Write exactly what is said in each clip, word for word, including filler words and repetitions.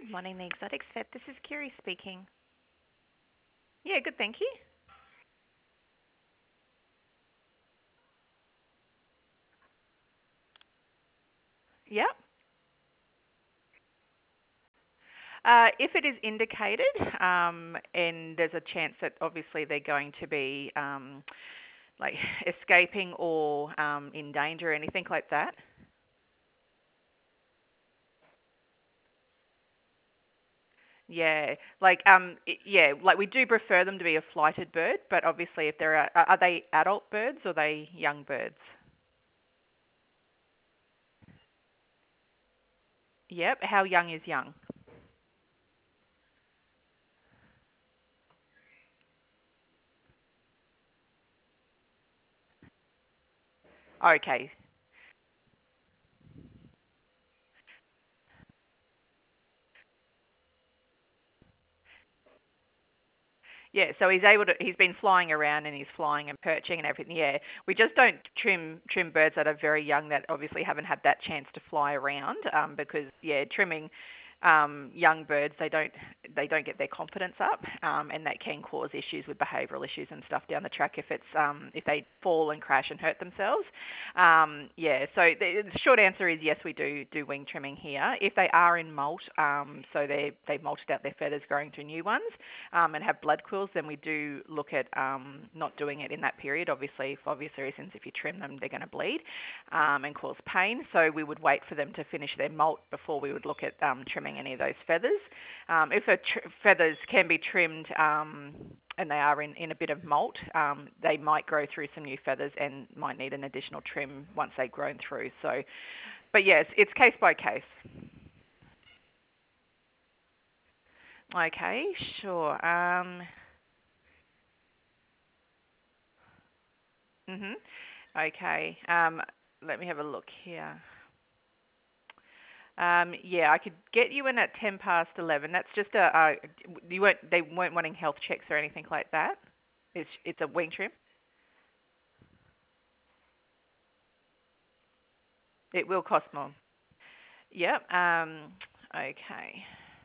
Morning, the Exotics Vet. This is Kiri speaking. Yeah, good, thank you. Yeah. Uh, if it is indicated, um, and there's a chance that obviously they're going to be um, like escaping or um, in danger or anything like that. Yeah, like um, i- yeah, like we do prefer them to be a flighted bird, but obviously if they're a- are they adult birds or are they young birds? Yep. How young is young? Okay. Yeah, so he's able to. He's been flying around and he's flying and perching and everything. Yeah, we just don't trim trim birds that are very young that obviously haven't had that chance to fly around. Um, because yeah, trimming um, young birds they don't they don't get their confidence up, um, and that can cause issues with behavioural issues and stuff down the track if it's um, if they fall and crash and hurt themselves. Um, yeah, so the, the short answer is yes, we do do wing trimming here. If they are in molt, um, so they they've molted out their feathers, growing through new ones um, and have blood quills, then we do look at um, not doing it in that period. Obviously, for obvious reasons, if you trim them, they're going to bleed um, and cause pain. So we would wait for them to finish their molt before we would look at um, trimming any of those feathers. Um, if the tr- feathers can be trimmed um, and they are in, in a bit of molt, um, they might grow through some new feathers and might need an additional trim once they've grown through. So, but yes, it's case by case. Okay, sure. Um, mhm. Okay. Um, let me have a look here. Um, yeah, I could get you in at ten past eleven. That's just a, uh, you weren't, they weren't wanting health checks or anything like that. It's, it's a wing trim. It will cost more. Yep. Um, okay.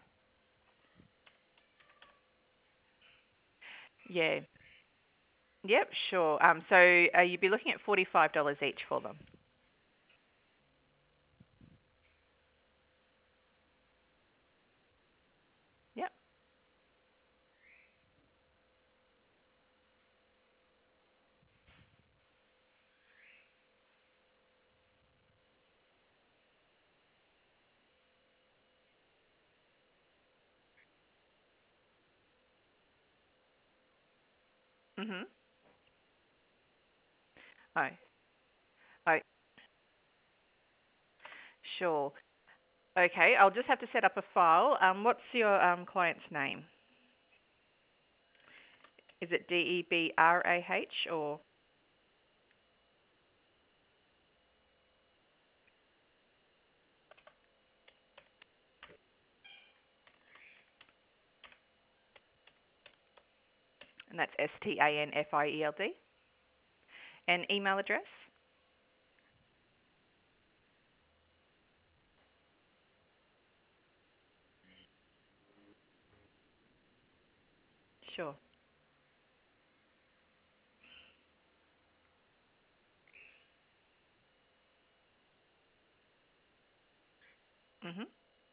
Yeah. Yep. Sure. Um, so uh, you'd be looking at forty-five dollars each for them. Yep. Mhm. Oh. Oh. Sure. Okay. I'll just have to set up a file. Um, what's your um client's name? Is it D E B R A H or? And that's S T A N F I E L D. And email address? Sure. Mhm.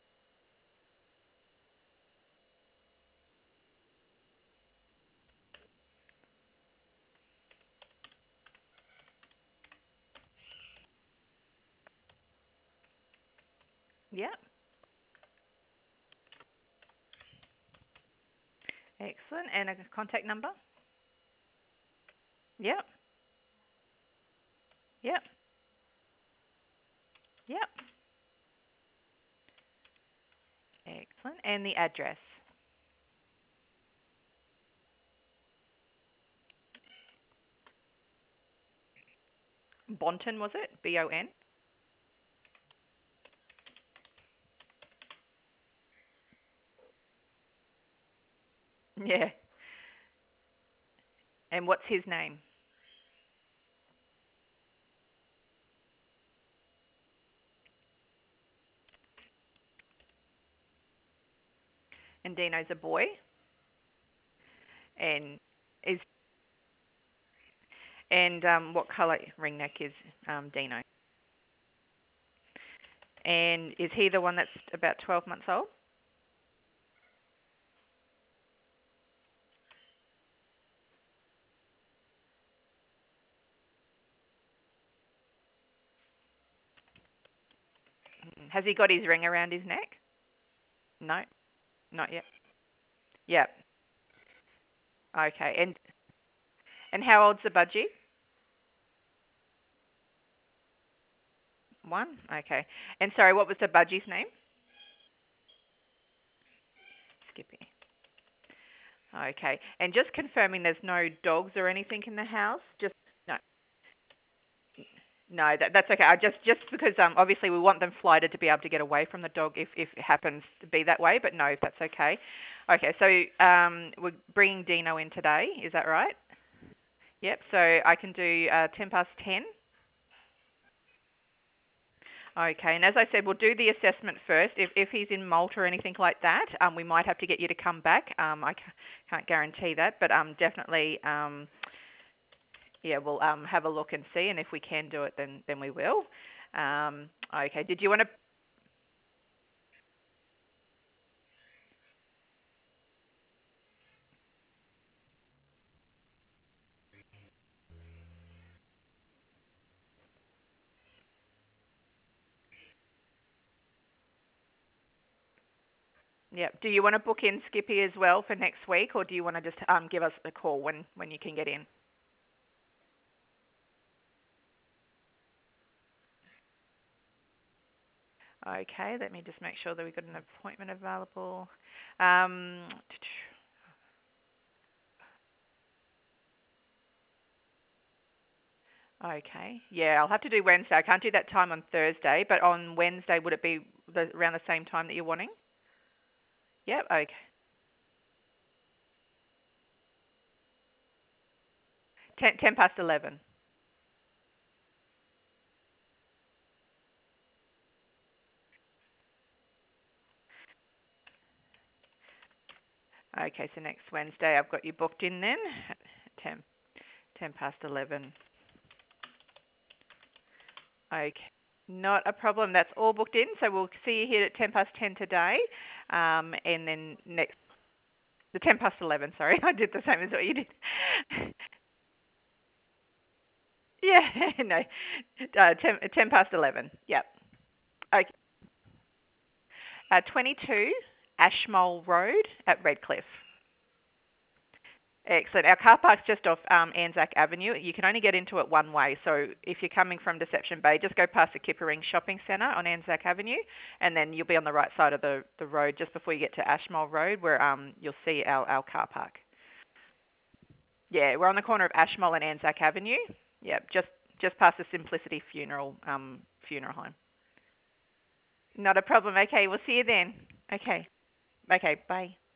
Yeah. Excellent. And a contact number? Yep. Yep. Yep. Excellent. And the address? Bonton, was it? B O N? Yeah. And what's his name? And Dino's a boy. And is and um, what colour ringneck is um, Dino? And is he the one that's about twelve months old? Mm. Has he got his ring around his neck? No, not yet. Yep. Okay. And and how old's the budgie? One. Okay. And sorry, what was the budgie's name? Skippy. Okay. And just confirming, there's no dogs or anything in the house. Just no. No, that, that's okay. I just just because um obviously we want them flighted to be able to get away from the dog if if it happens to be that way. But no, if that's okay. Okay. So um we're bringing Dino in today. Is that right? Yep. So I can do uh, ten past ten. Okay, and as I said, we'll do the assessment first. If if he's in molt or anything like that, um, we might have to get you to come back. Um, I can't guarantee that, but um, definitely, um, yeah, we'll um have a look and see, and if we can do it, then then we will. Um, okay. Did you want to? Yeah. Do you want to book in Skippy as well for next week, or do you want to just um give us a call when when you can get in? Okay. Let me just make sure that we've got an appointment available. Um, Okay. Yeah, I'll have to do Wednesday. I can't do that time on Thursday, but on Wednesday, would it be the, around the same time that you're wanting? Yep. Okay. Ten, ten past eleven. Okay, so next Wednesday, I've got you booked in then. Ten, ten past eleven. Okay. Not a problem. That's all booked in. So we'll see you here at ten past ten today. Um, and then next, the ten past eleven, sorry. I did the same as what you did. Yeah, no. Uh, ten, ten past eleven. Yep. Okay. Uh, twenty-two Ashmole Road at Redcliffe. Excellent. Our car park's just off um, Anzac Avenue. You can only get into it one way. So if you're coming from Deception Bay, just go past the Kippering Shopping Centre on Anzac Avenue, and then you'll be on the right side of the, the road just before you get to Ashmole Road, where um, you'll see our, our car park. Yeah, we're on the corner of Ashmole and Anzac Avenue. Yeah, just just past the Simplicity Funeral um, funeral home. Not a problem. Okay, we'll see you then. Okay. Okay, bye.